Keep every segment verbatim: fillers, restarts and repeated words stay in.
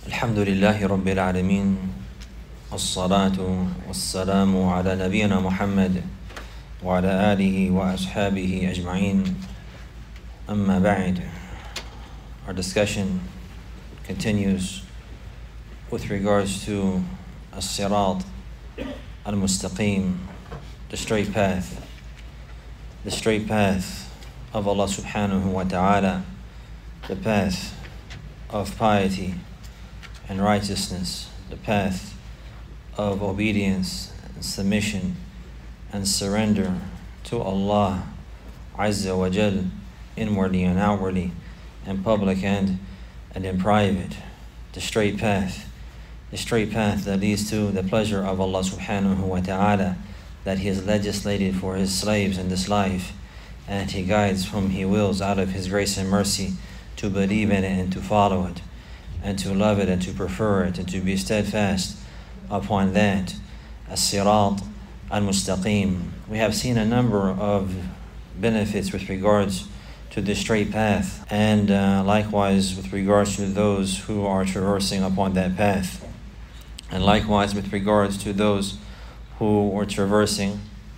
الحمد لله رب العالمين والصلاة والسلام على نبينا محمد وعلى آله وأصحابه أجمعين أما بعد. Our discussion continues with regards to as-sirat al-mustaqim, the straight path, the straight path of Allah subhanahu wa ta'ala, the path of piety and righteousness, the path of obedience and submission and surrender to Allah Azza wa Jal, inwardly and outwardly, in public and, and in private. The straight path, the straight path that leads to the pleasure of Allah subhanahu wa ta'ala, that He has legislated for His slaves in this life, and He guides whom He wills out of His grace and mercy to believe in it and to follow it, and to love it and to prefer it and to be steadfast upon that. As-sirat al-mustaqim. We have seen a number of benefits with regards to the straight path, and uh, likewise with regards to those who are traversing upon that path, and likewise with regards to those who are traversing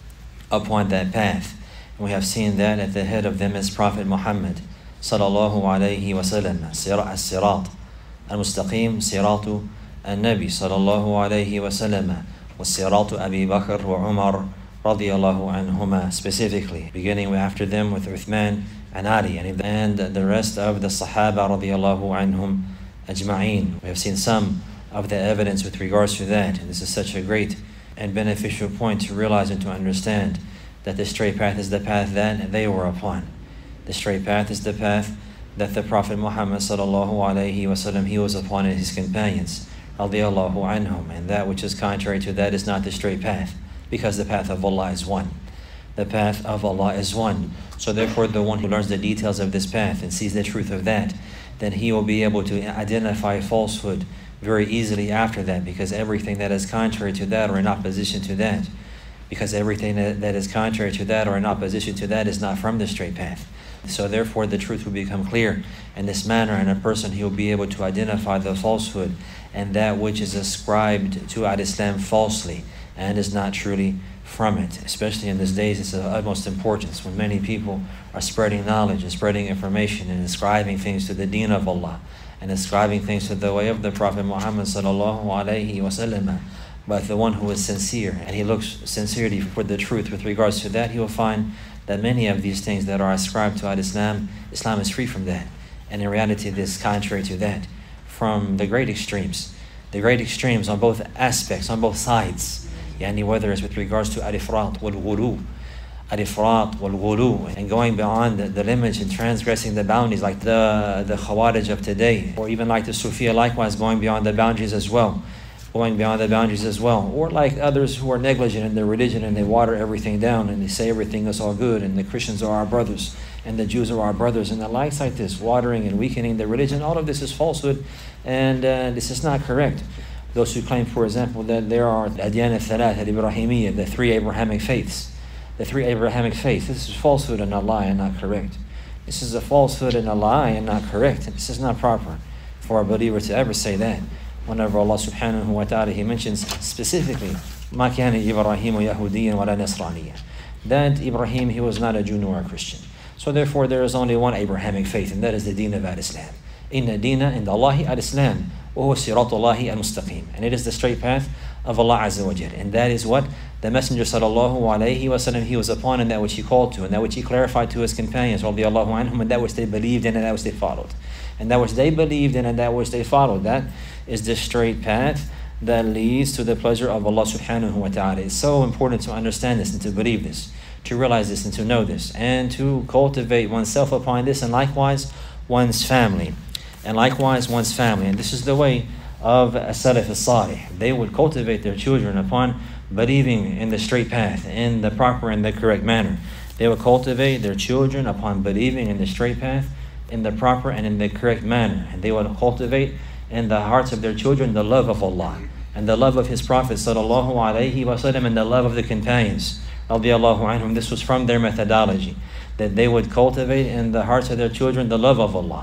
upon that path. And we have seen that at the head of them is Prophet Muhammad sallallahu alayhi wa sallam. As-sirat al-mustaqim, siratu al-nabi sallallahu alayhi wa sallam, wa siratu Abi Bakr wa Umar radiyallahu anhuma, specifically, beginning after them with Uthman and Ali and the rest of the Sahaba radiyallahu anhum ajma'een. We have seen some of the evidence with regards to that, and this is such a great and beneficial point to realize and to understand that the straight path is the path that they were upon. The straight path is the path that the Prophet Muhammad sallallahu alayhi wa sallam, he was upon and his companions radiyallahu anhum, and that which is contrary to that is not the straight path, because the path of Allah is one. The path of Allah is one. So therefore, the one who learns the details of this path and sees the truth of that, then he will be able to identify falsehood very easily after that, because everything that is contrary to that or in opposition to that, because everything that, that is contrary to that or in opposition to that is not from the straight path. So therefore, the truth will become clear in this manner, and a person, he will be able to identify the falsehood and that which is ascribed to Al-Islam falsely and is not truly from it. Especially in these days, it's of utmost importance when many people are spreading knowledge and spreading information and ascribing things to the deen of Allah and ascribing things to the way of the Prophet Muhammad sallallahu alayhi wa sallam. But the one who is sincere and he looks sincerely for the truth with regards to that, he will find that many of these things that are ascribed to Islam, Islam is free from that. And in reality, this is contrary to that, from the great extremes. The great extremes on both aspects, on both sides. Yani whether it's with regards to al-ifrat wal-ghulu, al-ifrat wal-ghulu, and going beyond the, the limits and transgressing the boundaries, like the, the Khawarij of today, or even like the Sufiya, likewise going beyond the boundaries as well. going beyond the boundaries as well, or like others who are negligent in their religion and they water everything down and they say everything is all good and the Christians are our brothers and the Jews are our brothers and the likes like this, watering and weakening their religion. All of this is falsehood, and uh, this is not correct. Those who claim, for example, that there are Adyan al-Thalath al-Ibrahimiyya, the three Abrahamic faiths, the three Abrahamic faiths, this is falsehood and a lie and not correct. This is a falsehood and a lie and not correct, and this is not proper for a believer to ever say that. Whenever Allah subhanahu wa ta'ala, He mentions specifically مَا كَانَ إِبْرَاهِيمُ يَهُودِيًّا وَلَا نَصْرَانِيًّا, that Ibrahim, he was not a Jew nor a Christian. So therefore there is only one Abrahamic faith, and that is the deen of Al-Islam. إِنَّ دِينَ عِنْدَ اللَّهِ Al-Islam وَهُوَ صِرَاطُ اللَّهِ الْمُسْتَقِيمُ, and it is the straight path of Allah Azza wa Jal, and that is what the Messenger sallallahu alayhi wa sallam, he was upon, and that which he called to, and that which he clarified to his companions radiyallahu anhum, and that which they believed in and that which they followed. And that which they believed in and that which they followed, that is the straight path that leads to the pleasure of Allah subhanahu wa ta'ala. It's so important to understand this and to believe this, to realize this and to know this, and to cultivate oneself upon this, and likewise one's family, and likewise one's family. And this is the way of as-salaf as-salih. They would cultivate their children upon believing in the straight path, in the proper and the correct manner. They would cultivate their children upon believing in the straight path, in the proper and in the correct manner. And they would cultivate in the hearts of their children the love of Allah and the love of His Prophet sallallahu alaihi wasallam, and the love of the companions radiyallahu anhum. This was from their methodology, that they would cultivate in the hearts of their children the love of Allah,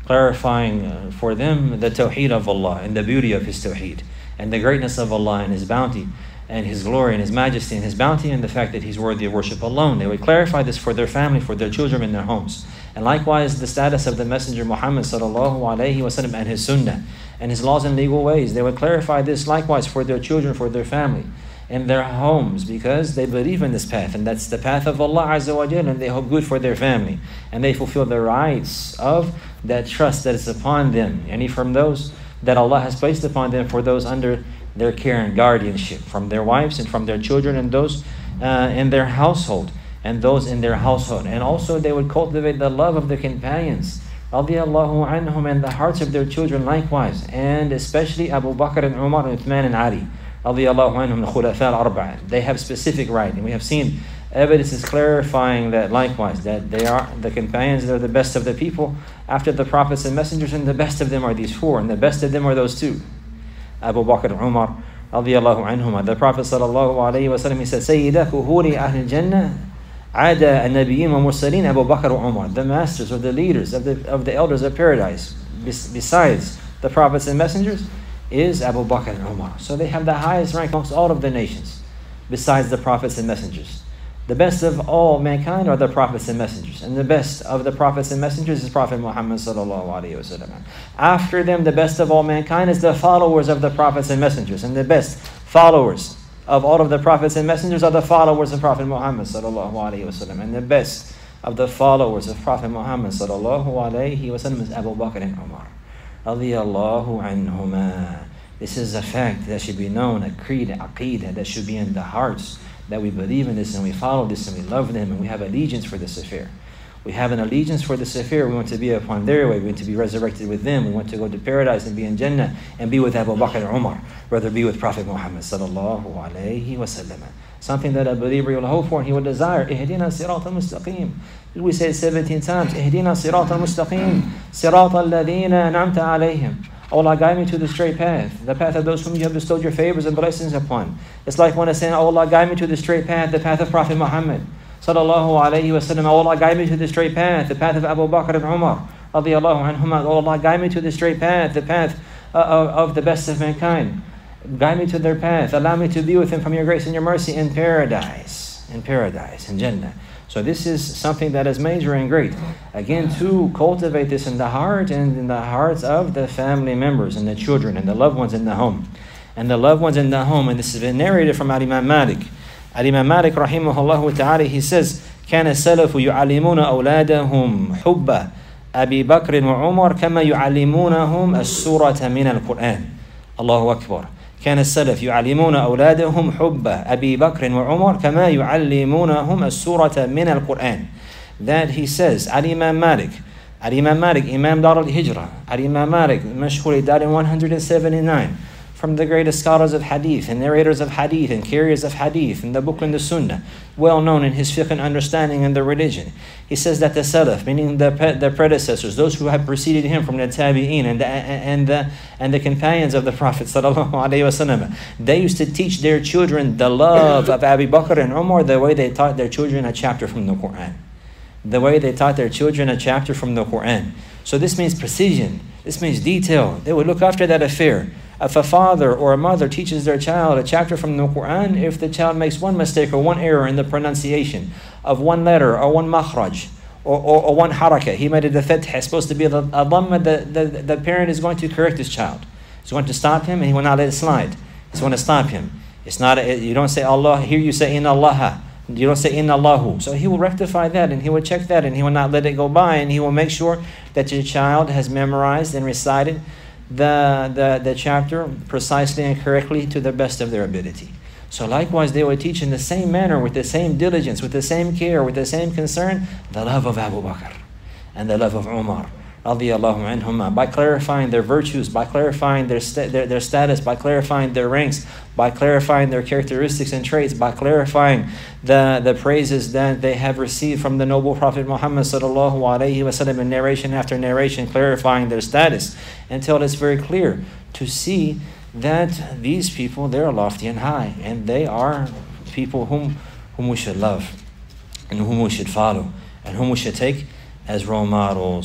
clarifying uh, for them the tawheed of Allah and the beauty of His tawheed and the greatness of Allah and His bounty and His glory and His majesty and His bounty and the fact that He's worthy of worship alone. They would clarify this for their family, for their children in their homes. And likewise, the status of the Messenger Muhammad sallallahu alaihi wasallam and his sunnah and his laws and legal ways. They would clarify this likewise for their children, for their family, in their homes, because they believe in this path, and that's the path of Allah Azza wa Jalla, and they hope good for their family, and they fulfill the rights of that trust that is upon them, any from those that Allah has placed upon them for those under their care and guardianship, from their wives and from their children and those uh, in their household and those in their household. And also they would cultivate the love of the companions radiyallahu anhum and the hearts of their children likewise, and especially Abu Bakr and Umar and Uthman and Ali radiyallahu anhum, the Khulafa al-Arba'a. They have specific right, and we have seen evidences clarifying that likewise, that they are the companions, they're the best of the people after the prophets and messengers, and the best of them are these four, and the best of them are those two, Abu Bakr and Umar radiyallahu anhum. The Prophet sallallahu alayhi wa sallam, he said, Sayyida kuhuri ahl jannah ada an-nabiyyin wa mursaleen Abu Bakr wa Umar. The masters or the leaders of the of the elders of paradise, besides the prophets and messengers, is Abu Bakr and Umar. So they have the highest rank amongst all of the nations, besides the prophets and messengers. The best of all mankind are the prophets and messengers, and the best of the prophets and messengers is Prophet Muhammad sallallahu alaihi wasallam. After them, the best of all mankind is the followers of the prophets and messengers, and the best followers of all of the prophets and messengers are the followers of Prophet Muhammad sallallahu alaihi wasallam, and the best of the followers of Prophet Muhammad sallallahu alaihi wasallam is Abu Bakr and Umar radiyallahu anhuma. This is a fact that should be known, a creed, a aqeedah that should be in the hearts, that we believe in this and we follow this and we love them and we have allegiance for this affair. We have an allegiance for this affair. We want to be upon their way. We want to be resurrected with them. We want to go to paradise and be in Jannah and be with Abu Bakr and Umar, rather be with Prophet Muhammad sallallahu alayhi wa sallam. Something that a believer will hope for and he will desire. Ihdina sirat al-mustaqim. We say it seventeen times. Ihdina sirat al-mustaqim. Sirat al-ladhina an'amta alayhim. Oh Allah, guide me to the straight path, the path of those whom you have bestowed your favors and blessings upon. It's like one is saying, oh Allah, guide me to the straight path, the path of Prophet Muhammad sallallahu alayhi wa sallam. Oh Allah, guide me to the straight path, the path of Abu Bakr and Umar radiyallahu anhuma. Oh Allah, guide me to the straight path, the path uh, of, of the best of mankind. Guide me to their path. Allow me to be with them from your grace and your mercy in paradise, in paradise, in Jannah. So this is something that is major and great. Again, to cultivate this in the heart and in the hearts of the family members and the children and the loved ones in the home. And the loved ones in the home. And this has been narrated from Imam Malik. Imam Malik rahimahullah ta'ala, he says, كان السلف يعلمون أولادهم حب أبي بكر وعمر كما يعلمونهم السورة من القرآن. الله أكبر. كان السلف يعلمون أولادهم حب أبي بكر وعمر كما يعلمونهم السورة من القرآن. That he says, Imam Malik, Imam Malik, Imam Dar al-Hijrah, Imam Malik, mashhur, he died in one hundred seventy-nine, from the greatest scholars of hadith and narrators of hadith and carriers of hadith in the book and the sunnah, well known in his fiqh and understanding in the religion. He says that the salaf, meaning the the predecessors, those who have preceded him from the tabi'een and the, and the and the companions of the Prophet sallallahu alaihi wasallam, they used to teach their children the love of Abu Bakr and Umar the way they taught their children a chapter from the Quran. The way they taught their children a chapter from the Quran. So this means precision. This means detail. They would look after that affair. If a father or a mother teaches their child a chapter from the Quran, if the child makes one mistake or one error in the pronunciation of one letter or one makhraj or, or, or one harakah, he made it a fath, it's supposed to be a dhamma, the, the, the parent is going to correct his child. He's going to stop him and he will not let it slide. He's going to stop him. It's not a, you don't say Allah, here you say inna Allah. You don't say inna Allahu. So he will rectify that and he will check that and he will not let it go by, and he will make sure that your child has memorized and recited the, the, the chapter precisely and correctly to the best of their ability. So likewise, they would teach in the same manner, with the same diligence, with the same care, with the same concern, the love of Abu Bakr and the love of Umar radiyallahu anhuma, by clarifying their virtues, by clarifying their, sta- their their status, by clarifying their ranks, by clarifying their characteristics and traits, by clarifying the, the praises that they have received from the noble Prophet Muhammad sallallahu alaihi wasallam in narration after narration, clarifying their status until it's very clear to see that these people, they are lofty and high, and they are people whom whom we should love and whom we should follow and whom we should take as role models.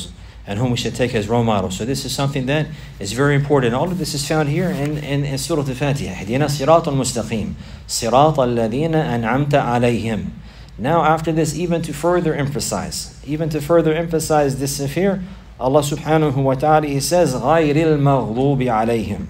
and whom we should take as role models. So this is something that is very important. All of this is found here in, in, in Surah Al-Fatiha. اهدنا الصراط المستقيم صراط الذين أنعمت عليهم. Now after this, even to further emphasize, even to further emphasize this affair, Allah subhanahu wa ta'ala, He says, غَيْرِ الْمَغْضُوبِ عَلَيْهِمْ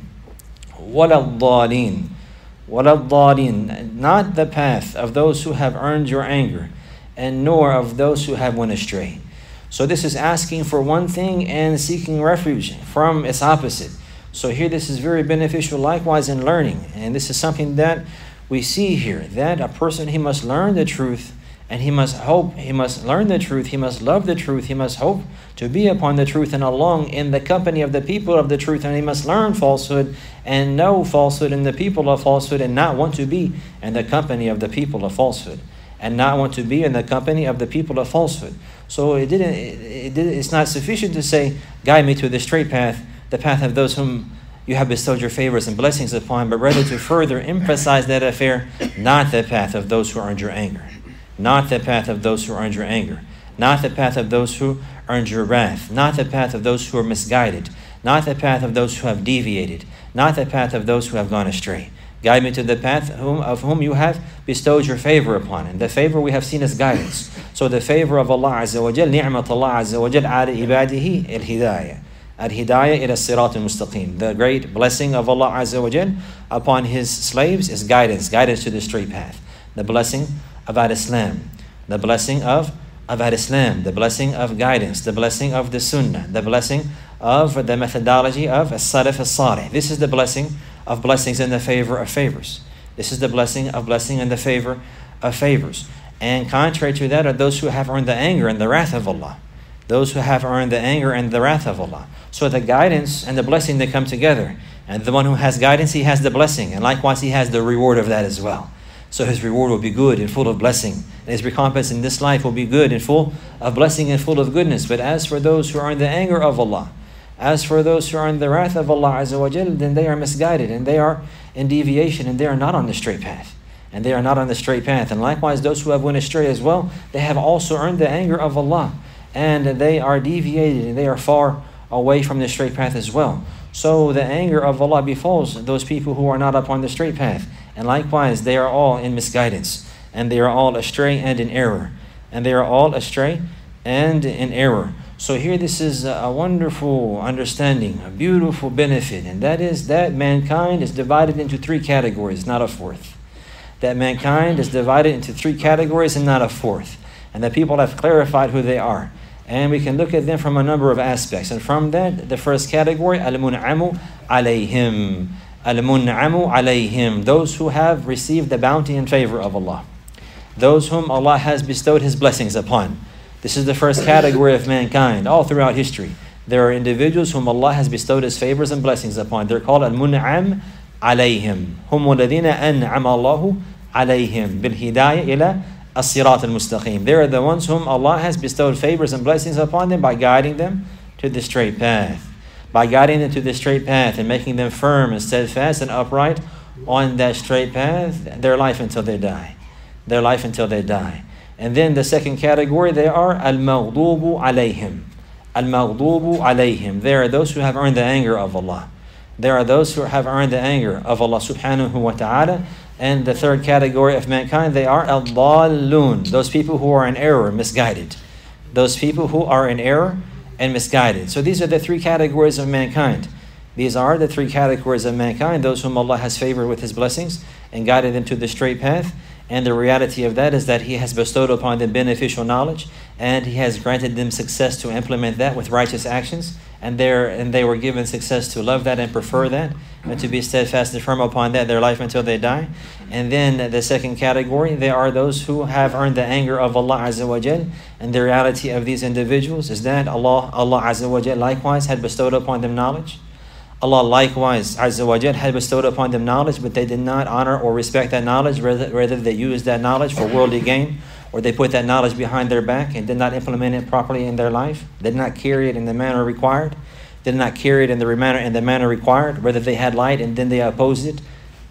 وَلَا الضَّالِينَ وَلَا الضَّالِينَ. Not the path of those who have earned your anger, and nor of those who have went astray. So this is asking for one thing and seeking refuge from its opposite. So here this is very beneficial likewise in learning. And this is something that we see here, that a person, he must learn the truth, and he must hope, he must learn the truth, he must love the truth, he must hope to be upon the truth and along in the company of the people of the truth, and he must learn falsehood and know falsehood and the people of falsehood, and not want to be in the company of the people of falsehood, and not want to be in the company of the people of falsehood. So it didn't, it, it, it's not sufficient to say, guide me to the straight path, the path of those whom you have bestowed your favors and blessings upon, but rather to further emphasize that affair, not the path of those who earned your anger. Not the path of those who earned your anger. Not the path of those who earned your wrath. Not the path of those who are misguided. Not the path of those who have deviated. Not the path of those who have gone astray. Guide me to the path of whom you have bestowed your favor upon. And the favor we have seen as guidance. So the favor of Allah Azza wa Jal, ni'mat Allah Azza wa Jal ala ibadihi al-hidayah. Al-hidayah ila sirat al-mustaqim. The great blessing of Allah Azza wa Jal upon His slaves is guidance. Guidance to the straight path. The blessing of Al-Islam, the blessing of, of Al-Islam, the blessing of guidance, the blessing of the Sunnah, the blessing of the methodology of As-Salaf As-Salih. This is the blessing of blessings in the favor of favors. This is the blessing of blessing in the favor of favors. And contrary to that are those who have earned the anger and the wrath of Allah. Those who have earned the anger and the wrath of Allah. So the guidance and the blessing, they come together. And the one who has guidance, he has the blessing. And likewise, he has the reward of that as well. So his reward will be good and full of blessing. And his recompense in this life will be good and full of blessing and full of goodness. But as for those who are in the anger of Allah, as for those who are in the wrath of Allah Azza wa Jal, then they are misguided and they are in deviation and they are not on the straight path. And they are not on the straight path. And likewise, those who have went astray as well, they have also earned the anger of Allah. And they are deviated and they are far away from the straight path as well. So the anger of Allah befalls those people who are not upon the straight path. And likewise, they are all in misguidance. And they are all astray and in error. And they are all astray and in error. So here this is a wonderful understanding, a beautiful benefit. And that is that mankind is divided into three categories, not a fourth. That mankind is divided into three categories and not a fourth. And that people have clarified who they are. And we can look at them from a number of aspects. And from that, the first category, al-mun'amu alayhim. Al-mun'amu alayhim. Those who have received the bounty and favor of Allah. Those whom Allah has bestowed His blessings upon. This is the first category of mankind all throughout history. There are individuals whom Allah has bestowed His favors and blessings upon. They're called al-mun'am alayhim. Hum alladhina an'ama Allahu alayhim bil hidayah ila as-sirat al-mustaqim. They are the ones whom Allah has bestowed favors and blessings upon them by guiding them to the straight path. By guiding them to the straight path and making them firm and steadfast and upright on that straight path, their life until they die. Their life until they die. And then the second category, they are al-maghdubu alayhim. Al-maghdubu alayhim. They are those who have earned the anger of Allah. There are those who have earned the anger of Allah subhanahu wa ta'ala. And the third category of mankind, they are al-dallun. Those people who are in error, misguided. Those people who are in error and misguided. So these are the three categories of mankind. These are the three categories of mankind. Those whom Allah has favored with His blessings and guided them to the straight path. And the reality of that is that He has bestowed upon them beneficial knowledge, and He has granted them success to implement that with righteous actions, and they and they were given success to love that and prefer that, and to be steadfast and firm upon that their life until they die. And then the second category, they are those who have earned the anger of Allah Azza wa Jal, and the reality of these individuals is that Allah, Allah Azza wa Jal likewise had bestowed upon them knowledge. Allah likewise, Azza wa Jal, had bestowed upon them knowledge, but they did not honor or respect that knowledge. Rather, rather they used that knowledge for worldly gain, or they put that knowledge behind their back and did not implement it properly in their life. They did not carry it in the manner required. They did not carry it in the manner in the manner required. Rather, they had light and then they opposed it.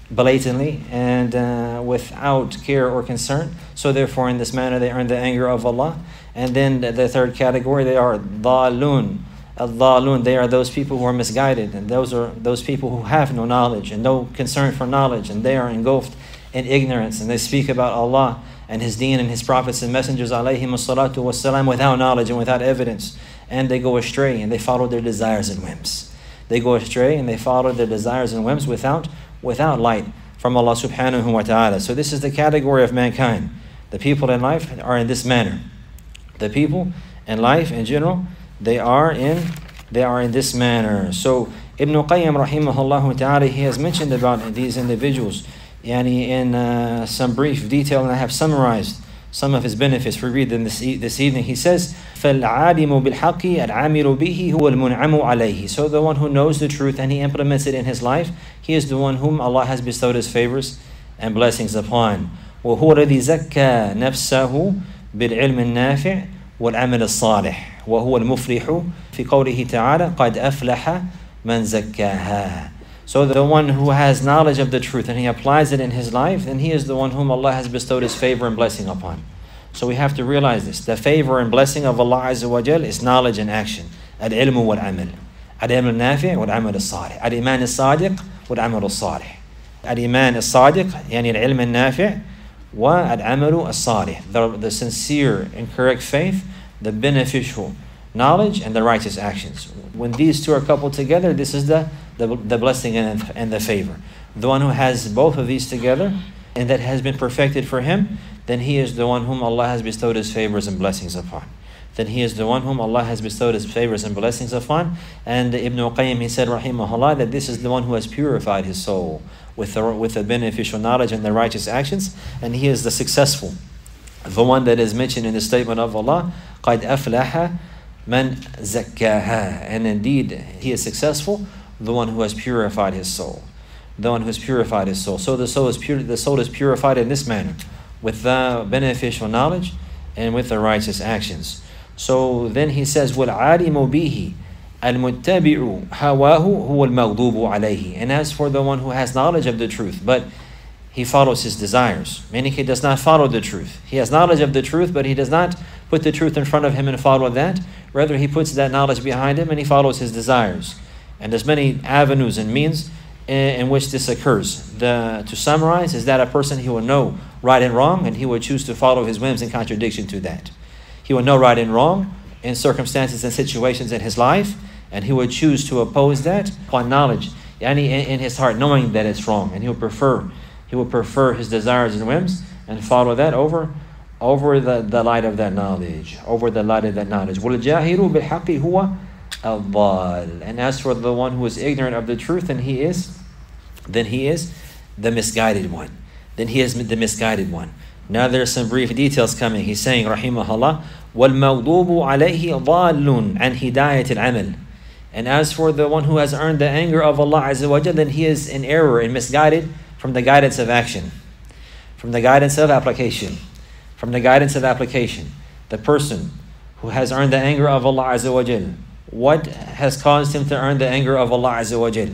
blatantly and uh, without care or concern. So therefore, in this manner, they earn the anger of Allah. And then the third category, they are dhalun. Al-dhalun, they are those people who are misguided, and those are those people who have no knowledge and no concern for knowledge, and they are engulfed in ignorance, and they speak about Allah and His deen and His prophets and messengers alayhim as-salatu was-salam without knowledge and without evidence, and they go astray and they follow their desires and whims. They go astray and they follow their desires and whims without without light from Allah subhanahu wa ta'ala. So this is the category of mankind. The people in life are in this manner. The people in life in general, they are in they are in this manner. So Ibn Qayyim rahimahullah ta'ala, he has mentioned about these individuals yani in uh, some brief detail, and I have summarized some of his benefits. We read them this, e- this evening. He says, فَالْعَالِمُ بِالْحَقِّ الْعَامِلُ بِهِ هُوَ الْمُنْعَمُ عَلَيْهِ. So the one who knows the truth and he implements it in his life, he is the one whom Allah has bestowed His favors and blessings upon. وَهُوَ الَّذِي زَكَّى نَفْسَهُ بِالْعِلْمِ النَّافِعِ وَالْعَمَلِ الصَّالِحِ وَهُوَ الْمُفْلِحُ فِي قَوْلِهِ تَعَالَى قَدْ أَفْلَحَ مَنْ زَكَّاهَا. So the one who has knowledge of the truth and he applies it in his life, then he is the one whom Allah has bestowed His favor and blessing upon. So we have to realize this. The favor and blessing of Allah Azza wa Jal is knowledge and action. Al-ilmu wal-amal. Al-ilm al-nafi' wal-amal al-salih. Al-iman al-sadiq wal-amal al-salih. Al-iman al-sadiq, yani al-ilm al-nafi' wa-al-amal al-salih. The, the sincere and correct faith, the beneficial knowledge, and the righteous actions. When these two are coupled together, this is the, the, the blessing and, and the favor. The one who has both of these together and that has been perfected for him, then he is the one whom Allah has bestowed His favors and blessings upon. Then he is the one whom Allah has bestowed His favors and blessings upon. And Ibn Qayyim, he said, rahimahullah, that this is the one who has purified his soul with the, with the beneficial knowledge and the righteous actions, and he is the successful, the one that is mentioned in the statement of Allah, قَدْ أَفْلَحَ مَنْ زَكَّاهَا. And indeed, he is successful, the one who has purified his soul. The one who has purified his soul. So the soul is pure, the soul is purified in this manner, with the beneficial knowledge and with the righteous actions. So then he says, وَالْعَالِمُ بِهِ الْمُتَّبِعُ هَوَاهُ هُوَ الْمَغْضُوبُ عَلَيْهِ. And as for the one who has knowledge of the truth, but he follows his desires, meaning he does not follow the truth. He has knowledge of the truth, but he does not put the truth in front of him and follow that. Rather, he puts that knowledge behind him and he follows his desires. And there's many avenues and means in, in which this occurs. The, to summarize, is that a person, he will know right and wrong, and he will choose to follow his whims in contradiction to that. He will know right and wrong in circumstances and situations in his life, and he would choose to oppose that upon knowledge, and in his heart, knowing that it's wrong, and he will prefer he will prefer his desires and whims and follow that over over the, the light of that knowledge, over the light of that knowledge. وَالْجَاهِلُ بِالْحَقِّ هُوَ الضَّالُ. And as for the one who is ignorant of the truth, then he is then he is the misguided one. Then he is the misguided one. Now there are some brief details coming. He's saying, rahimahullah, وَالْمَغْضُوبُ عَلَيْهِ ضَالٌ عَنْ هِدَايَةِ الْعَمَلِ. And as for the one who has earned the anger of Allah Azza wa Jalla, then he is in error and misguided from the guidance of action, from the guidance of application, from the guidance of application. The person who has earned the anger of Allah Azza wa Jalla, what has caused him to earn the anger of Allah Azza wa Jalla?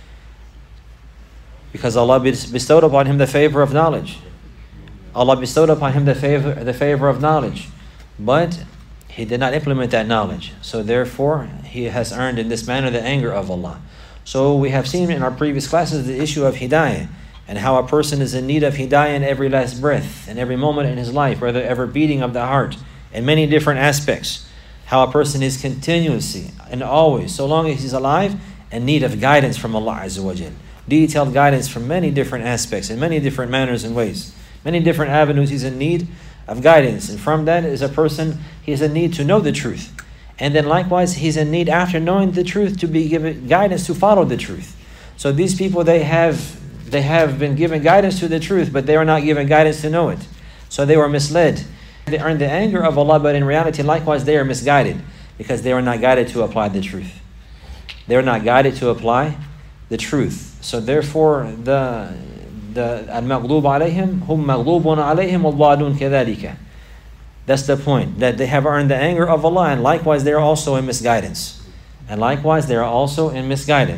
Because Allah bestowed upon him the favor of knowledge. Allah bestowed upon him the favor, the favor of knowledge, but he did not implement that knowledge. So therefore, he has earned in this manner the anger of Allah. So we have seen in our previous classes the issue of hidayah, and how a person is in need of hidayah in every last breath, in every moment in his life, whether every beating of the heart, in many different aspects. How a person is continuously and always, so long as he's alive, in need of guidance from Allah Azza wa Jal. Detailed guidance from many different aspects, in many different manners and ways. Many different avenues he's in need of guidance. And from that is a person, he is in need to know the truth. And then likewise, he's in need after knowing the truth to be given guidance to follow the truth. So these people, they have they have been given guidance to the truth, but they are not given guidance to know it. So they were misled. They earned the anger of Allah, but in reality, likewise, they are misguided because they were not guided to apply the truth. They are not guided to apply the truth. So therefore, the the al-maghdub alayhim hum maghdubun alayhim wal-dhalun kadhalika. That's the point, that they have earned the anger of Allah, and likewise they are also in misguidance. And likewise they are also in misguidance.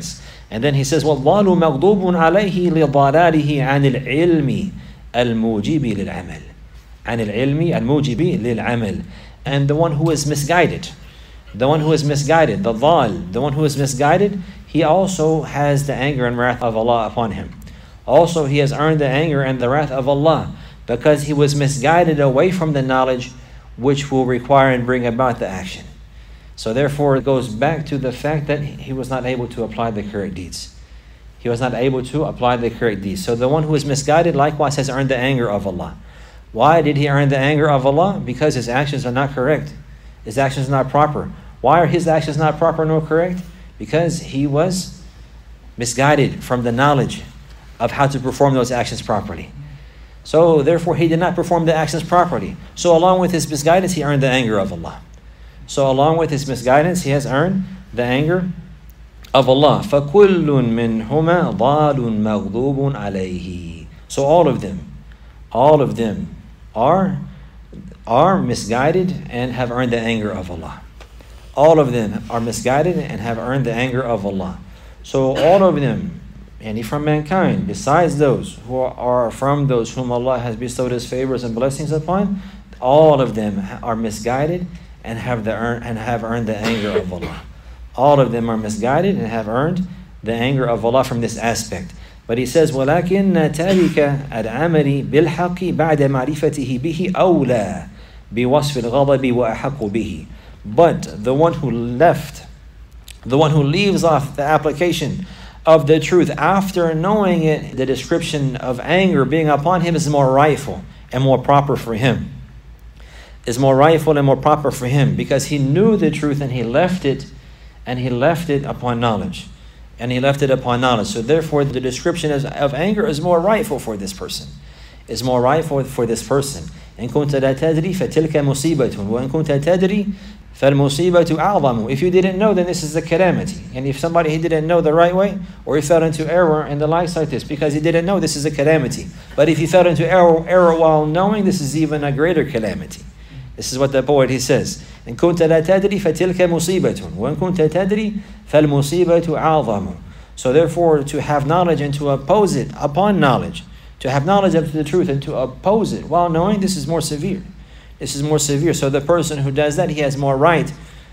And then he says, وَالضَّالُ مَغْضُوبٌ عَلَيْهِ لِضَلَالِهِ عَنِ الْعِلْمِ الْمُوجِبِ لِلْعَمَلِ عَنِ الْعِلْمِ الْمُوجِبِ لِلْعَمَلِ. And the one who is misguided, the one who is misguided, the dhal, the one who is misguided, he also has the anger and wrath of Allah upon him. Also, he has earned the anger and the wrath of Allah because he was misguided away from the knowledge which will require and bring about the action. So therefore, it goes back to the fact that he was not able to apply the correct deeds. He was not able to apply the correct deeds. So the one who is misguided likewise has earned the anger of Allah. Why did he earn the anger of Allah? Because his actions are not correct. His actions are not proper. Why are his actions not proper nor correct? Because he was misguided from the knowledge of how to perform those actions properly. So therefore, he did not perform the actions properly. So along with his misguidance, he earned the anger of Allah. So along with his misguidance, he has earned the anger of Allah. فَكُلٌّ مِّنْهُمَا ضَالٌ مَغْضُوبٌ عَلَيْهِ. So all of them, all of them are, are misguided and have earned the anger of Allah. All of them are misguided and have earned the anger of Allah. So all of them, any from mankind, besides those who are from those whom Allah has bestowed His favors and blessings upon, all of them are misguided and have the earn, and have earned the anger of Allah. All of them are misguided and have earned the anger of Allah from this aspect. But he says, وَلَكِنَّ تَارِكَ الْعَمَلِ بِالْحَقِّ بَعْدَ مَعْرِفَتِهِ بِهِ أَوْلَى بِوَصْفِ الْغَضَبِ وَأَحَقُّ بِهِ. But the one who left, the one who leaves off the application of the truth after knowing it, the description of anger being upon him is more rightful and more proper for him. Is more rightful and more proper for him because he knew the truth and he left it, and he left it upon knowledge. And he left it upon knowledge. So therefore, the description of, of anger is more rightful for this person. Is more rightful for this person. إن كنت لا تدري فتلك مصيبة وإن كنت تدري فالمصيبة أعظم. If you didn't know, then this is a calamity. And if somebody he didn't know the right way, or he fell into error and the likes like this, because he didn't know, this is a calamity. But if he fell into error, error while knowing, this is even a greater calamity. This is what the poet he says. إن كنت لا تدري فتلك مصيبة وإن كنت تدري فالمصيبة أعظم. So therefore, to have knowledge and to oppose it upon knowledge, to have knowledge of the truth and to oppose it while knowing, this is more severe. This is more severe. So the person who does that, he has more right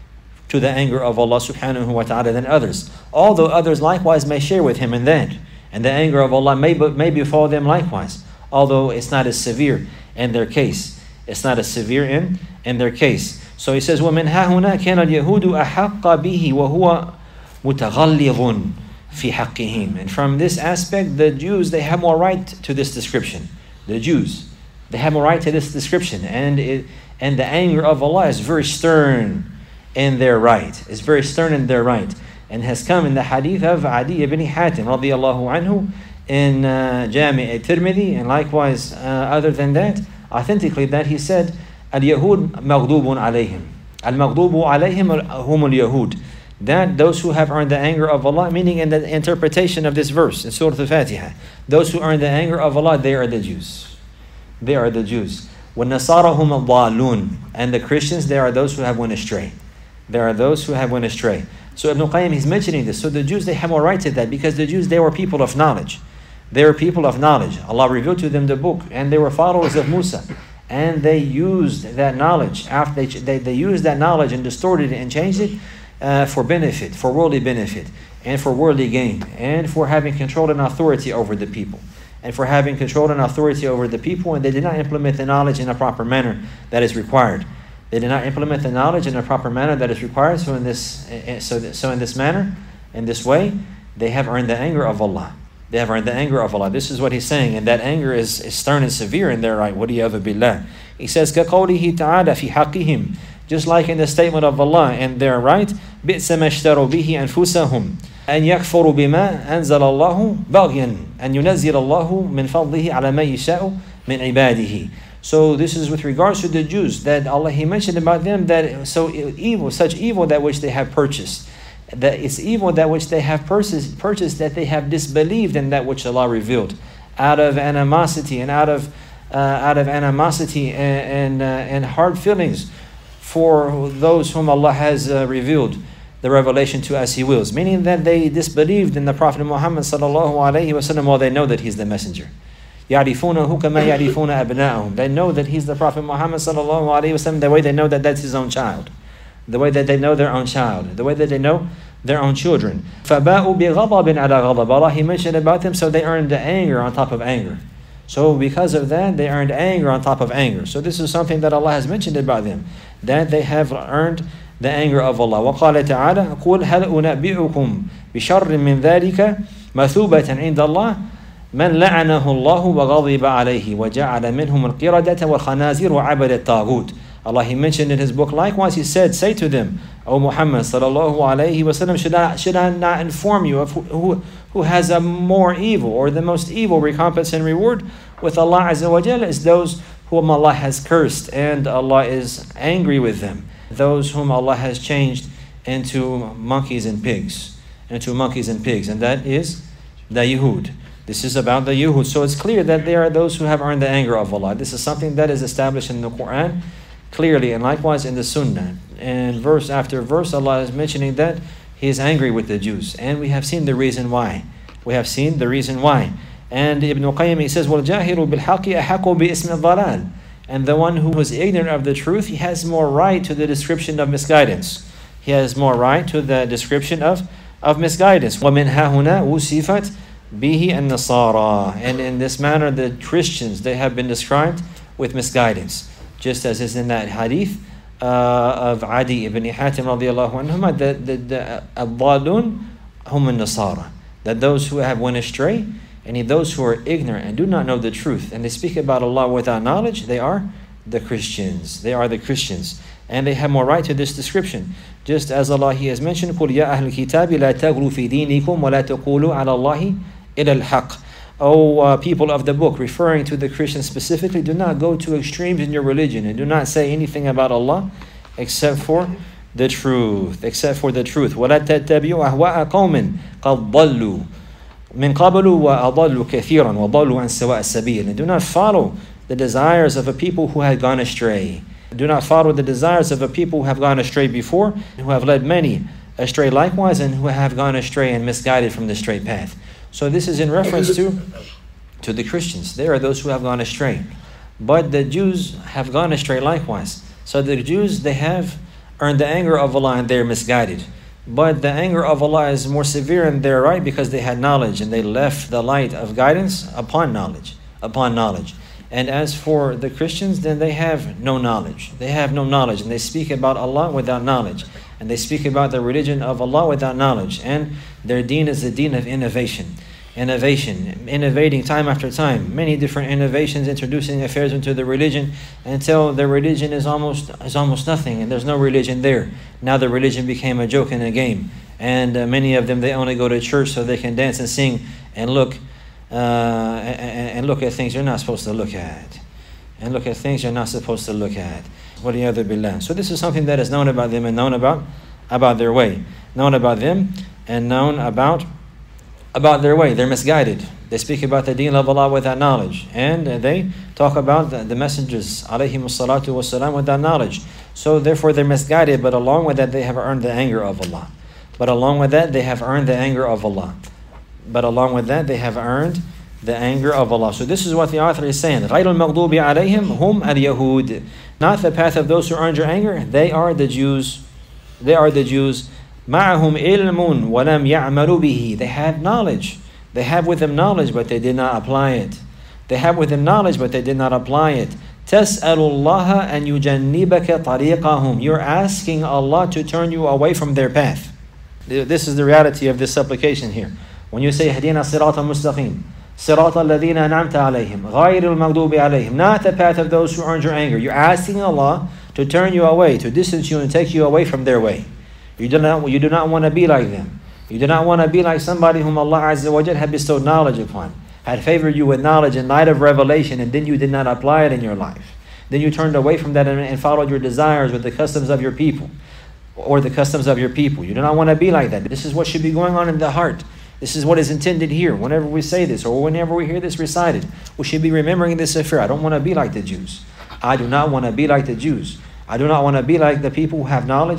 to the anger of Allah subhanahu wa ta'ala than others. Although others likewise may share with him in that. And the anger of Allah may, may befall them likewise. Although it's not as severe in their case. It's not as severe in, in their case. So he says, وَمِنْ هَا هُنَا كَانَ الْيَهُودُ أَحَقَّ بِهِ وَهُوَ مُتَغَلِّظٌ فِي حَقِّهِمْ. And from this aspect, the Jews, they have more right to this description. The Jews, they have more right to this description. And it, and the anger of Allah is very stern in their right. It's very stern in their right. And has come in the hadith of Adi ibn Hatim radiyallahu anhu in uh, Jami' al-Tirmidhi, and likewise uh, other than that, authentically that he said, Al-Yahud maghdubun alayhim. Al-maghdubu alayhim hum al-Yahud. That those who have earned the anger of Allah, meaning in the interpretation of this verse in Surah Al-Fatiha, those who earn the anger of Allah, they are the Jews. They are the Jews. وَالنَّصَارَ هُمَ الضَّالُونَ. And the Christians, they are those who have went astray. There are those who have went astray. So Ibn Qayyim, he's mentioning this. So the Jews, they have more right to that because the Jews, they were people of knowledge. They were people of knowledge. Allah revealed to them the book, and they were followers of Musa. And they used that knowledge, after they, they, they used that knowledge and distorted it and changed it uh, for benefit, for worldly benefit, and for worldly gain, and for having control and authority over the people. And for having control and authority over the people, and they did not implement the knowledge in a proper manner that is required. They did not implement the knowledge in a proper manner that is required. So in this, so, so in this manner, in this way, they have earned the anger of Allah. They have earned the anger of Allah. This is what he's saying. And that anger is, is stern and severe in their right. وَلِيَذُ بِاللَّهِ. He says, كَقَوْلِهِ تَعَالَى فِي حَقِّهِمْ. Just like in the statement of Allah and their right, بِئْسَ مَا اشْتَرُوا بِهِ أَنفُسَهُمْ أَنْ يَكْفُرُوا بِمَا أَنزَلَ اللَّهُ بَغْيًا أَنْ يُنَزِّلَ اللَّهُ مِنْ فَضْلِهِ عَلَى مَنْ يَشَاءُ مِنْ عِبَادِهِ. So this is with regards to the Jews, that Allah, He mentioned about them that so evil, such evil that which they have purchased. That it's evil that which they have purchased, purchased that they have disbelieved in that which Allah revealed, out of animosity and out of uh, out of animosity and and, uh, and hard feelings for those whom Allah has uh, revealed. the revelation to as He wills. Meaning that they disbelieved in the Prophet Muhammad sallallahu alaihi wasallam while they know that he's the messenger. يَعْرِفُونَهُ كَمَا يَعْرِفُونَ أَبْنَاءَهُم. They know that he's the Prophet Muhammad sallallahu alaihi wasallam the way they know that that's his own child. The way that they know their own child. The way that they know their own children. فَبَاءُوا بِغَضَبٍ عَلَى غَضَبٍ. Allah, He mentioned about them, so they earned the anger on top of anger. So because of that, they earned anger on top of anger. So this is something that Allah has mentioned about them, that they have earned the anger of Allah. وَقَالَ تَعَالَى قُلْ هَلْ أُنَبِّئُكُمْ بِشَرٍّ مِّن ذَلِكَ مَثُوبَةً عِنْدَ اللَّهِ مَنْ لَعَنَهُ اللَّهُ وَغَضِبَ عَلَيْهِ وَجَعَلَ مِنْهُمُ الْقِرَدَةَ وَالْخَنَازِيرَ وَعَبَدَ الطَّاغُوتِ. Allah, He mentioned in His book, likewise He said, say to them, O Muhammad sallallahu alayhi wasallam, should I, should I not inform you of who, who, who has a more evil or the most evil recompense and reward with Allah Azza wa Jalla is those whom Allah has cursed and Allah is angry with them. Those whom Allah has changed into monkeys and pigs, into monkeys and pigs, and that is the Yahud. This is about the Yahud. So it's clear that they are those who have earned the anger of Allah. This is something that is established in the Quran clearly, and likewise in the Sunnah. And verse after verse, Allah is mentioning that He is angry with the Jews. And we have seen the reason why. We have seen the reason why. And Ibn Qayyim, he says, وَالْجَاهِرُ بِالْحَقِّ أَحَقُّ بِإِسْمِ الضَّلَالِ. And the one who is ignorant of the truth, he has more right to the description of misguidance. He has more right to the description of, of misguidance. وَمِنْ هَا هُنَا وُصِفَتْ بِهِ النَّصَارَى. And in this manner, the Christians, they have been described with misguidance. Just as is in that hadith uh, of Adi ibn Hatim radiallahu anhuma, that the, the الضالون هم النصارى, that those who have went astray, and those who are ignorant and do not know the truth, and they speak about Allah without knowledge, they are the Christians. They are the Christians. And they have more right to this description. Just as Allah, He has mentioned, قُلْ يَا أَهْلِ الْكِتَابِ لَا تَغْلُوا فِي دِينِكُمْ وَلَا تَقُولُوا عَلَى اللَّهِ إِلَى الْحَقِّ. O uh, people of the book, referring to the Christians specifically, do not go to extremes in your religion and do not say anything about Allah except for the truth. Except for the truth. وَلَا تَتَّبِعُوا أَهْوَاءَ قَوْمٍ قَدْ ضَلُّوا مِنْ قَبْلُ وَأَضَلُّوا كَثِيرًا وَضَلُّوا عَنْ سَوَاءِ السَّبِيلِ. And do not follow the desires of a people who had gone astray. Do not follow the desires of a people who have gone astray before, who have led many astray likewise, and who have gone astray and misguided from the straight path. So this is in reference to, to the Christians. They are those who have gone astray. But the Jews have gone astray likewise. So the Jews, they have earned the anger of Allah and they are misguided. But the anger of Allah is more severe and they're right because they had knowledge and they left the light of guidance upon knowledge, upon knowledge. And as for the Christians, then they have no knowledge. They have no knowledge and they speak about Allah without knowledge. And they speak about the religion of Allah without knowledge. And their deen is the deen of innovation. Innovation, innovating time after time. Many different innovations, introducing affairs into the religion until the religion is almost is almost nothing and there's no religion there. Now the religion became a joke and a game. And uh, many of them, they only go to church so they can dance and sing and look uh, and, and look at things you're not supposed to look at. And look at things you're not supposed to look at. وَلِيَذُ بِاللَّهِ. So this is something that is known about them and known about about their way. Known about them and known about about their way. They're misguided. They speak about the deen of Allah without knowledge. And they talk about the, the messengers alayhimus salatu wassalam without knowledge. So therefore they're misguided, but along with that they have earned the anger of Allah. But along with that they have earned the anger of Allah. But along with that they have earned the anger of Allah. So this is what the author is saying. غَيْرُ الْمَغْضُوبِ عَلَيْهِمْ هُمْ الْيَهُودِ. Not the path of those who earned your anger, they are the Jews. They are the Jews. مَعَهُمْ إِلْمٌ وَلَمْ يَعْمَلُوا بِهِ. They have knowledge. They have with them knowledge, but they did not apply it. They have with them knowledge, but they did not apply it. تَسْأَلُ اللَّهَ أَنْ يُجَنِّبَكَ طَرِيقَهُم. You're asking Allah to turn you away from their path. This is the reality of this supplication here. When you say اهدنا الصراط المستقيم صراط الذين أنعمت عليهم غير المغضوب عليهم, not the path of those who earned your anger. You're asking Allah to turn you away, to distance you and take you away from their way. You do not, you do not want to be like them. You do not want to be like somebody whom Allah Azza wa Jal had bestowed knowledge upon, had favored you with knowledge in light of revelation, and then you did not apply it in your life. Then you turned away from that and, and followed your desires with the customs of your people, or the customs of your people. You do not want to be like that. This is what should be going on in the heart. This is what is intended here. Whenever we say this, or whenever we hear this recited, we should be remembering this affair. I don't want to be like the Jews. I do not want to be like the Jews. I do not want to be like the people who have knowledge, who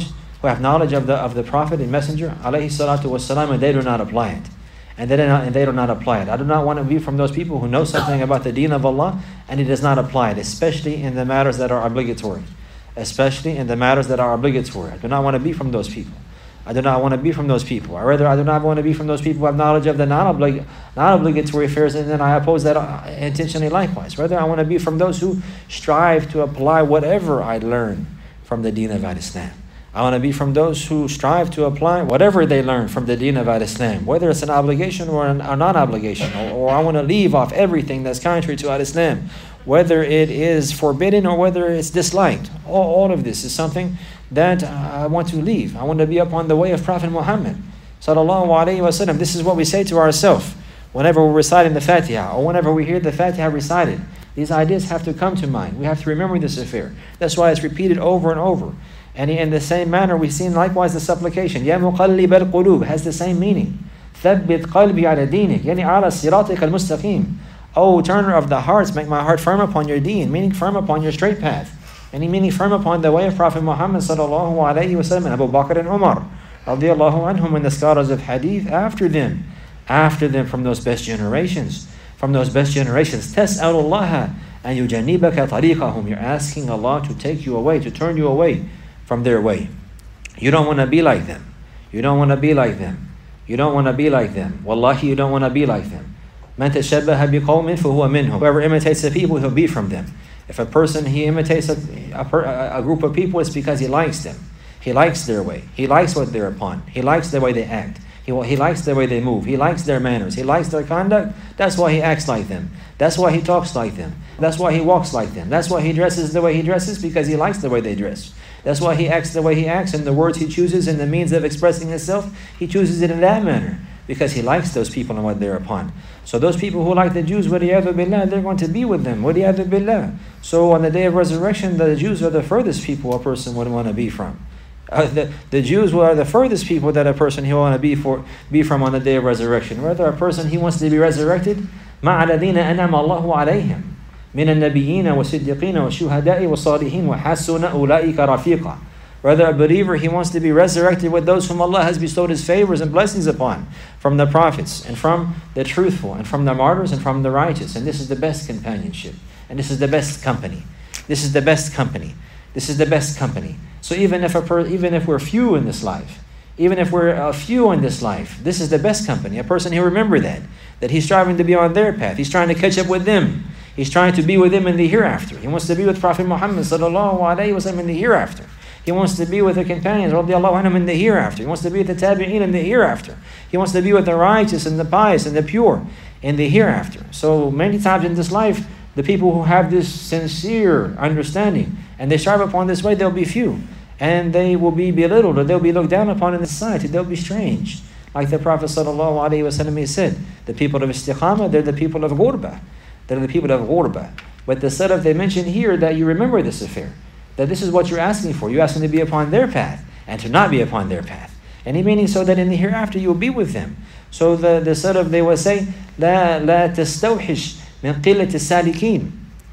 who have knowledge of the of the Prophet and Messenger, alayhi salatu wasalam, and they do not apply it. And they, do not, and they do not apply it. I do not want to be from those people who know something about the deen of Allah and he does not apply it, especially in the matters that are obligatory. Especially in the matters that are obligatory. I do not want to be from those people. I do not want to be from those people. Or rather, I do not want to be from those people who have knowledge of the non-oblig- non-obligatory affairs, and then I oppose that intentionally likewise. Rather, I want to be from those who strive to apply whatever I learn from the deen of Islam. I want to be from those who strive to apply whatever they learn from the deen of Islam, whether it's an obligation or an, a non-obligation, or, or I want to leave off everything that's contrary to Islam, whether it is forbidden or whether it's disliked. All, all of this is something that I want to leave. I want to be upon the way of Prophet Muhammad sallallahu alaihi wasallam. This is what we say to ourselves whenever we're reciting the Fatiha or whenever we hear the Fatiha recited. These ideas have to come to mind. We have to remember this affair. That's why it's repeated over and over. And in the same manner, we've seen likewise the supplication. Ya muqallib al-qulub has the same meaning. Thabbit qalbi ala dinik, yani ala siratik al-mustaqim. O turner of the hearts, make my heart firm upon your deen, meaning firm upon your straight path. And meaning firm upon the way of Prophet Muhammad sallallahu alayhi wa sallam, and Abu Bakr and Umar radiyallahu anhum, and the scholars of hadith after them, after them from those best generations, from those best generations. Tas'alullaha an yujannibaka tariqahum. You're asking Allah to take you away, to turn you away from their way. You don't want to be like them. You don't want to be like them. You don't want to be like them. Wallahi, you don't want to be like them. Man tashabbaha biqawmin fahuwa minhum. Whoever imitates the people, he'll be from them. If a person, he imitates a, a, a group of people, it's because he likes them. He likes their way. He likes what they're upon. He likes the way they act. He, he likes the way they move. He likes their manners. He likes their conduct. That's why he acts like them. That's why he talks like them. That's why he walks like them. That's why he dresses the way he dresses, because he likes the way they dress. That's why he acts the way he acts, and the words he chooses and the means of expressing himself, he chooses it in that manner, because he likes those people and what they're upon. So those people who like the Jews, وَلِيَذُ بِاللَّهِ, they're going to be with them. وَلِيَذُ بِاللَّهِ. So on the day of resurrection, the Jews are the furthest people a person would want to be from. Uh, the, the Jews are the furthest people that a person he want to be for be from on the day of resurrection. Rather, a person he wants to be resurrected, مَعَ الَّذِينَ أَنْعَمَ اللَّهُ عَلَيْهِمْ مِنَ النَّبِيِّينَ وَالصِّدِّيقِينَ وَالشُّهَدَاءِ وَالصَّالِحِينَ وَحَسُنَ أُولَٰئِكَ رَفِيقًا. Rather, a believer, he wants to be resurrected with those whom Allah has bestowed His favors and blessings upon, from the prophets, and from the truthful, and from the martyrs, and from the righteous. And this is the best companionship. And this is the best company. This is the best company. This is the best company. So even if a per, even if we're few in this life, even if we're a few in this life, this is the best company. A person, he'll remember that, that he's striving to be on their path. He's trying to catch up with them. He's trying to be with them in the hereafter. He wants to be with Prophet Muhammad sallallahu alaihi wasallam in the hereafter. He wants to be with the companions radiallahu anhum in the hereafter. He wants to be with the tabi'een in the hereafter. He wants to be with the righteous and the pious and the pure in the hereafter. So many times in this life, the people who have this sincere understanding and they strive upon this way, they'll be few. And they will be belittled, or they'll be looked down upon in the society. They'll be strange. Like the Prophet sallallahu alaihi wasallam, he said, the people of istiqamah, they're the people of ghurba. They're the people of ghurba. But the salaf, they mentioned here that you remember this affair. That this is what you're asking for. You're asking to be upon their path and to not be upon their path. And he meaning so that in the hereafter you will be with them. So the, the salaf, they will say, لا لا تستوحش من قلة السالكين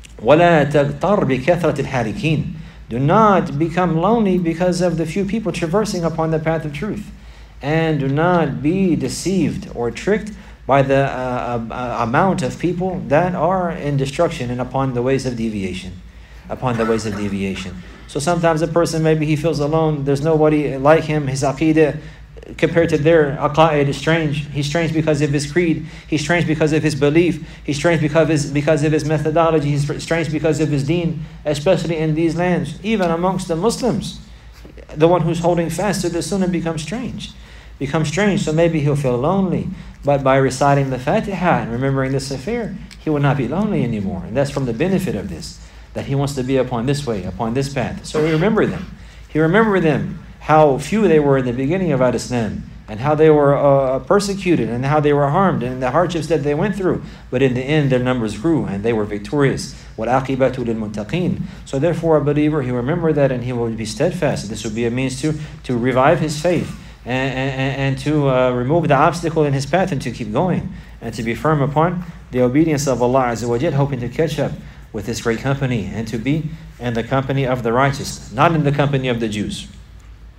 ولا تغتر بكثرة الحالكين. Do not become lonely because of the few people traversing upon the path of truth. And do not be deceived or tricked by the uh, uh, amount of people that are in destruction and upon the ways of deviation. Upon the ways of deviation. So sometimes a person, maybe he feels alone. There's nobody like him. His aqidah compared to their aqa'id is strange. He's strange because of his creed. He's strange because of his belief. He's strange because of his, because of his methodology. He's strange because of his deen, especially in these lands. Even amongst the Muslims, the one who's holding fast to the sunnah becomes strange. Becomes strange. So maybe he'll feel lonely. But by reciting the Fatiha and remembering this affair, he will not be lonely anymore. And that's from the benefit of this, that he wants to be upon this way, upon this path. So he remember them. He remember them, how few they were in the beginning of Islam, and how they were uh, persecuted, and how they were harmed, and the hardships that they went through. But in the end, their numbers grew, and they were victorious. وَالْعَاقِبَةُ لِلْمُتَّقِينَ. So therefore, a believer, he will remember that, and he will be steadfast. This will be a means to, to revive his faith, and, and, and to uh, remove the obstacle in his path, and to keep going, and to be firm upon the obedience of Allah Azza wa Jal, hoping to catch up with this great company, and to be in the company of the righteous, not in the company of the Jews.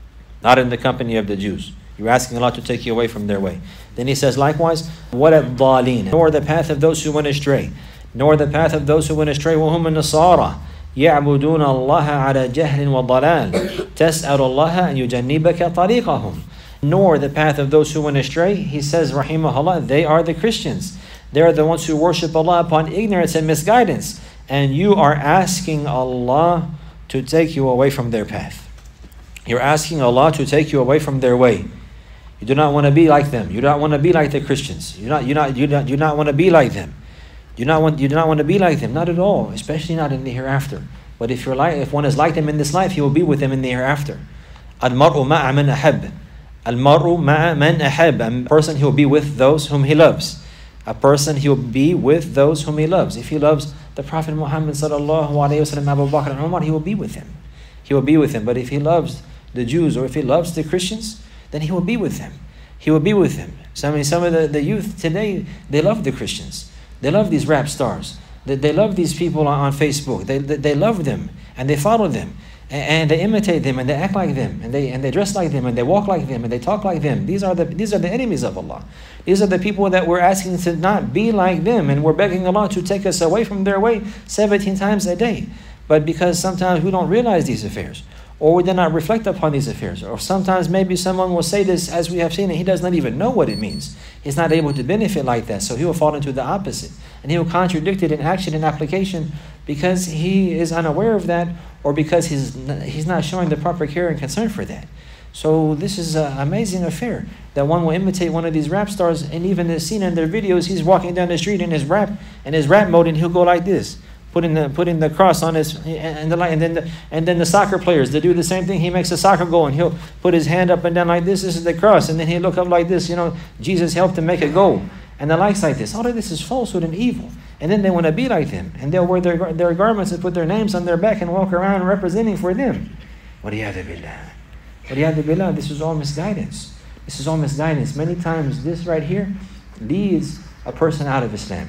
not in the company of the Jews. You're asking Allah to take you away from their way. Then he says likewise, وَلَا الضَّالِينَ, nor the path of those who went astray, nor the path of those who went astray, وَهُمْ النَّصَارَى يَعْبُدُونَ اللَّهَ عَلَى جَهْلٍ وَضَلَالٍ تَسْأَلُ اللَّهَ أَن يُجَنِّبَكَ طَرِيقَهُم. Nor the path of those who went astray, he says, rahimahullah, they are the Christians. They are the ones who worship Allah upon ignorance and misguidance. And you are asking Allah to take you away from their path. You're asking Allah to take you away from their way. You do not want to be like them. You do not want to be like the Christians. You do not, you not, you not, you not want to be like them. You not want, you do not want to be like them, not at all, especially not in the hereafter. But if you're like, if one is like them in this life, he will be with them in the hereafter. Al-mar'u ma'a man ahab. Al-mar'u ma'a man ahab. A person, he will be with those whom he loves. A person, he will be with those whom he loves. If he loves the Prophet Muhammad sallallahu alaihi wasallam, Abu Bakr and Umar, he will be with him. He will be with him. But if he loves the Jews or if he loves the Christians, then he will be with them. He will be with them. So I mean, some of the, the youth today, they love the Christians. They love these rap stars. They, they love these people on, on Facebook. They, they they love them and they follow them and, and they imitate them and they act like them and they and they dress like them and they walk like them and they talk like them. These are the these are the enemies of Allah. These are the people that we're asking to not be like them, and we're begging Allah to take us away from their way seventeen times a day. But because sometimes we don't realize these affairs, or we do not reflect upon these affairs, or sometimes maybe someone will say this as we have seen and he does not even know what it means. He's not able to benefit like that, so he will fall into the opposite. And he will contradict it in action and application because he is unaware of that, or because he's, he's not showing the proper care and concern for that. So this is an amazing affair that one will imitate one of these rap stars, and even as seen in their videos, he's walking down the street in his rap in his rap mode, and he'll go like this, putting the putting the cross on his and the and then the, and then the soccer players, they do the same thing. He makes a soccer goal and he'll put his hand up and down like this. This is the cross, and then he'll look up like this. You know, Jesus helped him make a goal, and the likes like this. All of this is falsehood and evil. And then they want to be like them, and they'll wear their their garments and put their names on their back and walk around representing for them. Waliyadu billah. Waliyadu billah. This is all misguidance. This is all misguidance. Many times this right here leads a person out of Islam.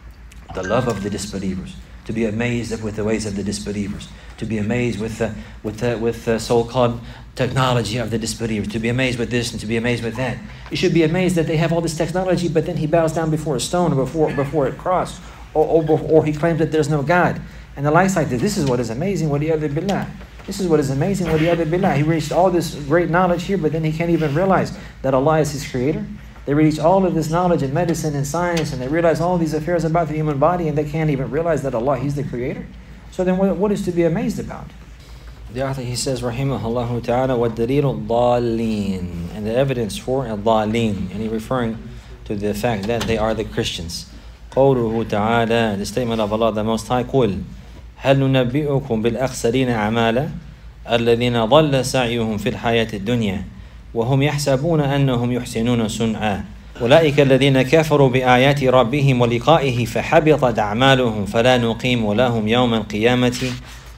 The love of the disbelievers. To be amazed with the ways of the disbelievers, to be amazed with the with the with the so-called technology of the disbelievers, to be amazed with this and to be amazed with that. You should be amazed that they have all this technology, but then he bows down before a stone or before before a cross, or or, or he claims that there's no God, and the likes like this. This is what is amazing. Waliyadu billah. This is what is amazing. Waliyadu billah. He reached all this great knowledge here, but then he can't even realize that Allah is his creator. They reach all of this knowledge in medicine and science, and they realize all these affairs about the human body, and they can't even realize that Allah, He's the creator. So then what, what is to be amazed about? The author, he says, rahimahullah ta'ala, وَالدَّلِيلُ الضَّالِينَ, and the evidence for الضَّالِينَ, and he referring to the fact that they are the Christians. قَوْلُهُ تَعَالَى, the statement of Allah the Most High, قُلْ هَلْ نُنَبِّئُكُمْ بِالْأَخْسَرِينَ أَعْمَالًا الَّذِينَ ضَلَّ سَعْيُهُمْ فِي الْحَيَاةِ الدُّنْيَا وهم يحسبون أنهم يحسنون صنعا أولئك الذين كفروا بآيات ربهم ولقائه فحبطت أعمالهم فلا نقيم لهم يوم القيامة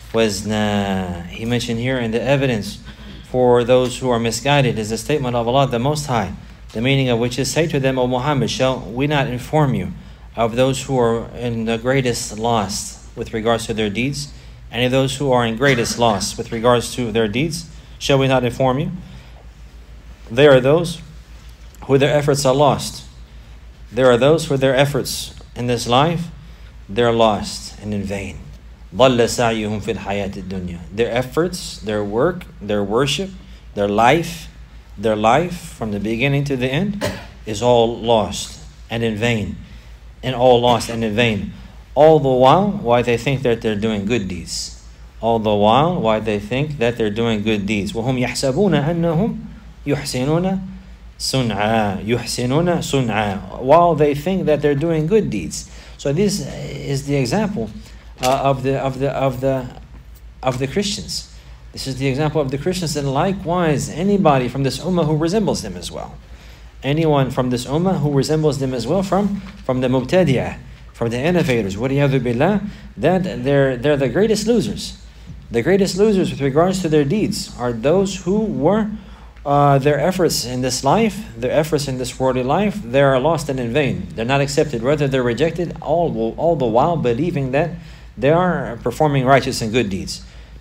وزنا. He mentioned here in the evidence for those who are misguided is the statement of Allah the Most High, the meaning of which is, say to them, O Muhammad, shall we not inform you of those who are in the greatest loss with regards to their deeds, and of those who are in greatest loss with regards to their deeds? Shall we not inform you? There are those who their efforts are lost. There are those who their efforts in this life, they're lost and in vain. ضَلَّ سَعْيُهُمْ فِي الْحَيَاةِ الدُّنْيَا. Their efforts, their work, their worship, their life, their life from the beginning to the end is all lost and in vain. And all lost and in vain. All the while, why they think that they're doing good deeds. All the while, why they think that they're doing good deeds. وَهُمْ يَحْسَبُونَ أَنَّهُمْ يحسنون صنعا يحسنون صنعا while they think that they're doing good deeds. So this is the example uh, of the of the of the of the Christians. This is the example of the Christians, and likewise anybody from this ummah who resembles them as well. Anyone from this ummah who resembles them as well from from the mubtadi'ah, from the innovators, waliyadu billah, that they're they're the greatest losers. The greatest losers with regards to their deeds are those who were Uh, their efforts in this life, their efforts in this worldly life, they are lost and in vain. They're not accepted. Rather, they're rejected, all, all the while believing that they are performing righteous and good deeds.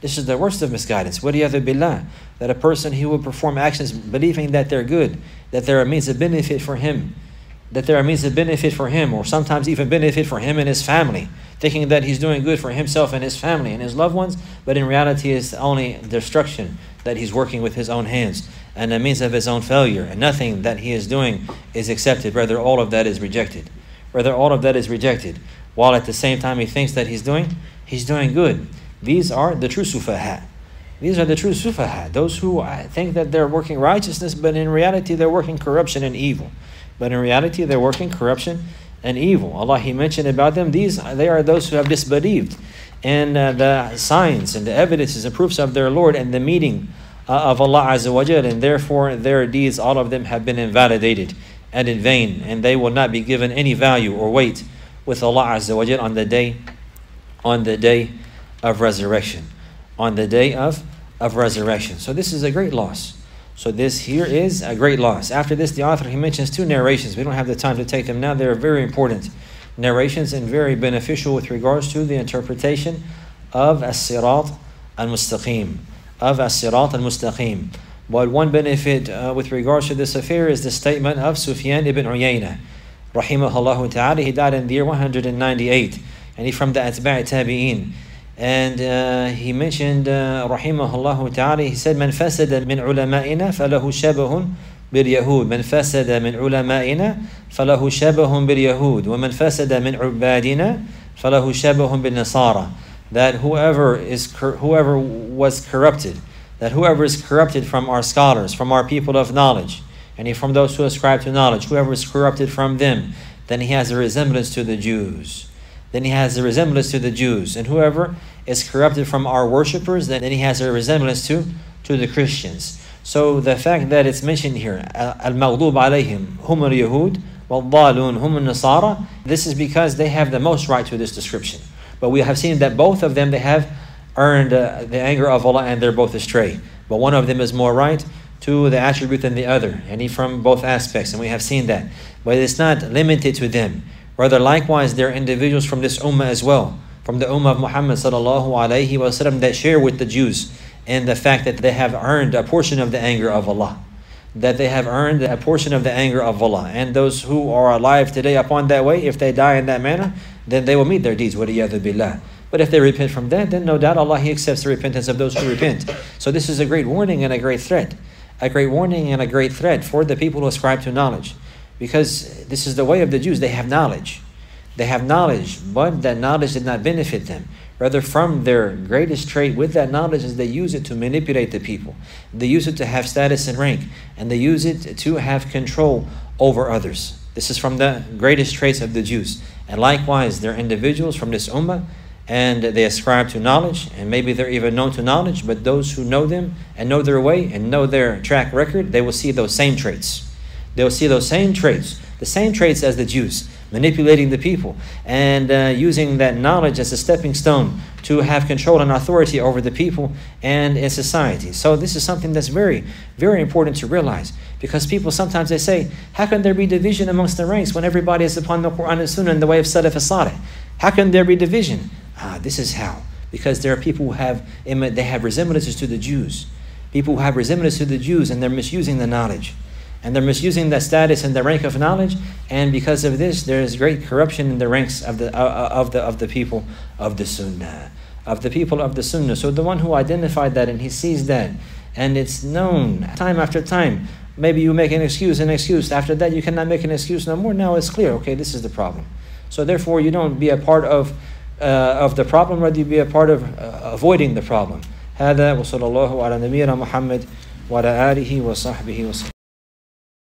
This is the worst of misguidance. وَلِيَذُ بِاللَّهِ. That a person, he will perform actions believing that they're good, that they're a means of benefit for him, that they're a means of benefit for him, or sometimes even benefit for him and his family, thinking that he's doing good for himself and his family and his loved ones, but in reality it's only destruction that he's working with his own hands and a means of his own failure, and nothing that he is doing is accepted. Rather, all of that is rejected. Rather, all of that is rejected, while at the same time he thinks that he's doing, he's doing good. These are the true sufaha. These are the true sufaha, those who think that they're working righteousness, but in reality they're working corruption and evil. But in reality they're working corruption and evil. Allah, He mentioned about them, these they are those who have disbelieved in uh, the signs and the evidences and proofs of their Lord and the meeting uh, of Allah Azza wa Jal, and therefore their deeds, all of them, have been invalidated and in vain, and they will not be given any value or weight with Allah Azza wa Jal on the day, on the day of resurrection, on the day of of resurrection. So this is a great loss. So this here is a great loss. After this, the author, he mentions two narrations. We don't have the time to take them now. They're very important narrations and very beneficial with regards to the interpretation of as-sirat al-mustaqim, of as-sirat al-mustaqim. But one benefit uh, with regards to this affair is the statement of Sufyan ibn Uyayna, rahimahullah ta'ala. He died in the year one hundred ninety-eight, and he's from the Atba' Tabi'in. And uh, he mentioned, uh, rahimahullah ta'ala, he said, من فسد من علمائنا فله شبه باليهود من فسد من علمائنا فله شبه باليهود ومن فسد من عبادنا فله شبه بالنصارى. That whoever is whoever was corrupted, that whoever is corrupted from our scholars, from our people of knowledge, and from those who ascribe to knowledge, whoever is corrupted from them, then he has a resemblance to the Jews. Then he has a resemblance to the Jews. And whoever is corrupted from our worshippers, then he has a resemblance to, to the Christians. So the fact that it's mentioned here, al-maghdub alayhim hum al-yahud wal-dhalun hum al-nasara, this is because they have the most right to this description. But we have seen that both of them, they have earned uh, the anger of Allah, and they're both astray. But one of them is more right to the attribute than the other, and he from both aspects, and we have seen that. But it's not limited to them. Rather, likewise, there are individuals from this ummah as well, from the ummah of Muhammad sallallahu alayhi wasallam, that share with the Jews in the fact that they have earned a portion of the anger of Allah. That they have earned a portion of the anger of Allah. And those who are alive today upon that way, if they die in that manner, then they will meet their deeds, waliyadhu billah. But if they repent from that, then no doubt Allah, He accepts the repentance of those who repent. So this is a great warning and a great threat. A great warning and a great threat for the people who ascribe to knowledge. Because this is the way of the Jews. They have knowledge. They have knowledge, but that knowledge did not benefit them. Rather, from their greatest trait with that knowledge is they use it to manipulate the people. They use it to have status and rank. And they use it to have control over others. This is from the greatest traits of the Jews. And likewise, they're individuals from this ummah, and they ascribe to knowledge, and maybe they're even known to knowledge, but those who know them and know their way and know their track record, they will see those same traits. They will see those same traits, the same traits as the Jews, manipulating the people and uh, using that knowledge as a stepping stone to have control and authority over the people and in society. So this is something that's very, very important to realize, because people sometimes they say, how can there be division amongst the ranks when everybody is upon the Quran and Sunnah and the way of Salaf as-Salih? How can there be division? Ah, this is how. Because there are people who have, they have resemblances to the Jews. People who have resemblances to the Jews, and they're misusing the knowledge. And they're misusing the status and the rank of knowledge, and because of this, there is great corruption in the ranks of the uh, of the of the people of the Sunnah, of the people of the Sunnah. So the one who identified that and he sees that, and it's known time after time. Maybe you make an excuse, an excuse. After that, you cannot make an excuse no more. Now it's clear. Okay, this is the problem. So therefore, you don't be a part of uh, of the problem, rather you be a part of uh, avoiding the problem. هذا وصلى الله على نبينا محمد وعلى آله وصحبه وسلم.